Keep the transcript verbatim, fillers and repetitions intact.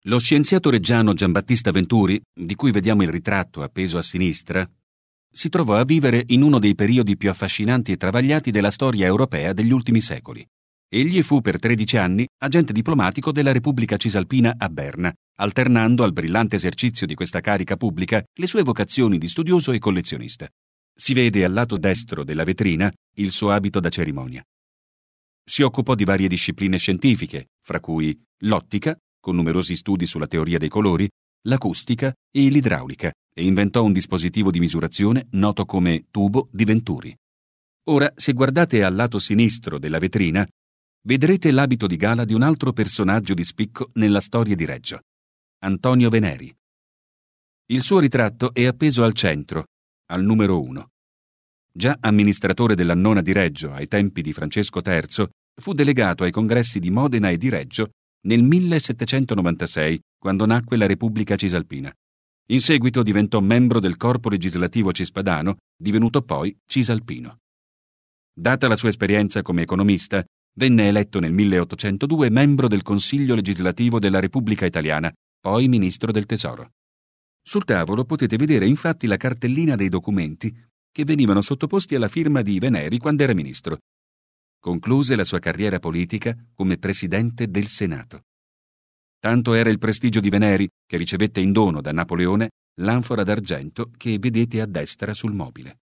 Lo scienziato reggiano Giambattista Venturi, di cui vediamo il ritratto appeso a sinistra, si trovò a vivere in uno dei periodi più affascinanti e travagliati della storia europea degli ultimi secoli. Egli fu per tredici anni agente diplomatico della Repubblica Cisalpina a Berna, alternando al brillante esercizio di questa carica pubblica le sue vocazioni di studioso e collezionista. Si vede al lato destro della vetrina il suo abito da cerimonia. Si occupò di varie discipline scientifiche, fra cui l'ottica, con numerosi studi sulla teoria dei colori, l'acustica e l'idraulica, e inventò un dispositivo di misurazione noto come tubo di Venturi. Ora, se guardate al lato sinistro della vetrina, vedrete l'abito di gala di un altro personaggio di spicco nella storia di Reggio, Antonio Veneri. Il suo ritratto è appeso al centro, al numero uno. Già amministratore dell'Annona di Reggio ai tempi di Francesco terzo, fu delegato ai congressi di Modena e di Reggio nel millesettecentonovantasei, quando nacque la Repubblica Cisalpina. In seguito diventò membro del corpo legislativo cispadano, divenuto poi cisalpino. Data la sua esperienza come economista, venne eletto nel milleottocentodue membro del Consiglio legislativo della Repubblica Italiana, poi ministro del Tesoro. Sul tavolo potete vedere infatti la cartellina dei documenti che venivano sottoposti alla firma di Veneri quando era ministro. Concluse la sua carriera politica come presidente del Senato. Tanto era il prestigio di Veneri che ricevette in dono da Napoleone l'anfora d'argento che vedete a destra sul mobile.